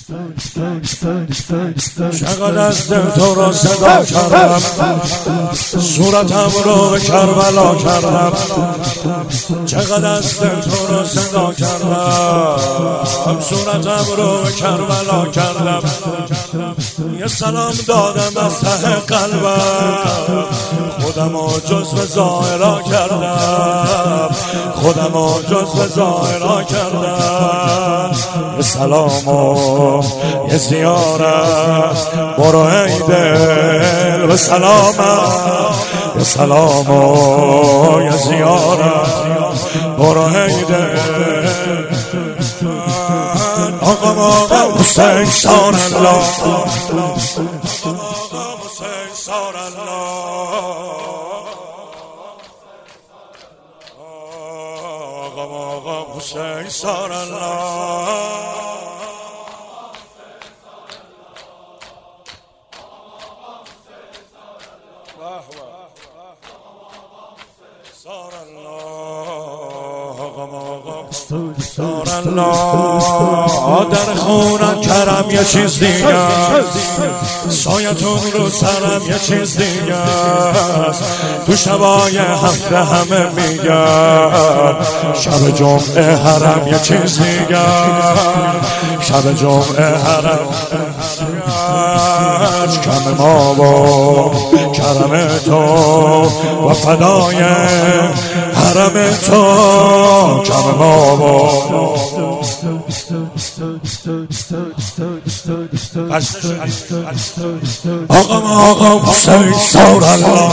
چقدر از دل تو را صدا کردم، صورتم رو به کربلا کردم. چقدر از دل تو را صدا کردم، صورتم رو به کربلا کردم. یه سلام دادم از ته قلبم، خودمو جزو ظاهرا کردم، خودمو جزو ظاهرا کردم. یه سلام و یه زیارت برو ای دل به سلامت، یه سلام و یه زیارت برو ای دل. آقا حسین سار الله، آقا حسین سار الله، آقا حسین سار الله. سار الله در خونم کرم یه چیز دیگه، سایتون رو سرم یه چیز دیگه. تو شبای هفته همه میگن، شب جمعه حرم یه چیز دیگه، شب جمعه حرم. کم ما و کرم تو و فدای حرم تو، کم ما و آقا حسین سار الله،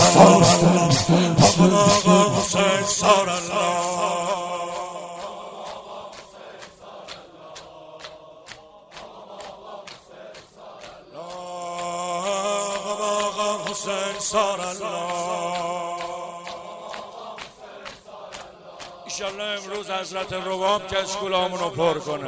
آقا حسین سار الله. حسین سار الله. ایشالله امروز حضرت روام کشکولامون رو پر کنه.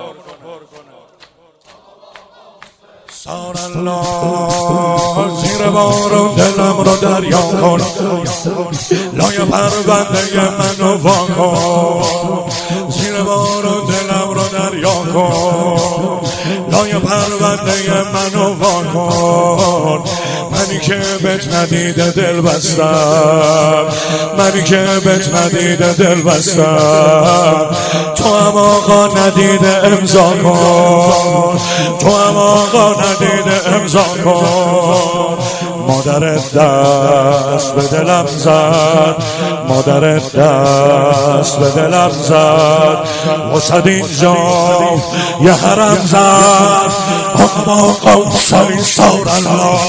سار الله زیر بارون دلم رو دریا کن، لای پرونده منو وا کن. زیر بارون دلم رو دریا کن، لای پرونده منو وا کن. منی که بهت ندیده دل بستم، منی که بهت ندیده دل بستم. تو هم آقا ندیده امضا کن، تو هم آقا ندیده امضا کن. مادرت دست به دلم زد، مادرت دست به دلم زد. وسط اینجا یه حرم زد، آقا حسین سار الله.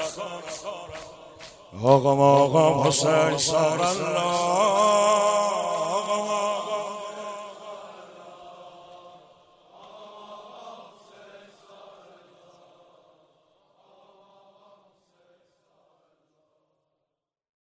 آقا حسین سار الله.